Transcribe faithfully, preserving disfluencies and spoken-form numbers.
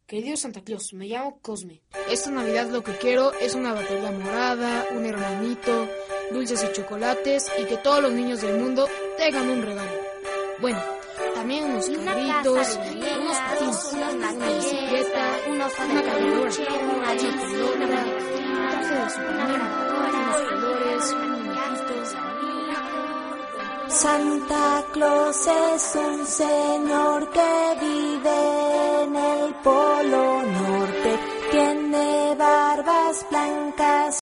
Querido Santa Claus, me llamo Cosme. Esta Navidad lo que quiero es una batería morada, un hermanito, dulces y chocolates y que todos los niños del mundo tengan un regalo. Bueno, también unos carritos, unos patines, una bicicleta, una cargadora, una chapeadora, un traje de Superman, unos colores, un muñequito. Santa Claus es un señor que vive en el Polo Norte, tiene barbas blancas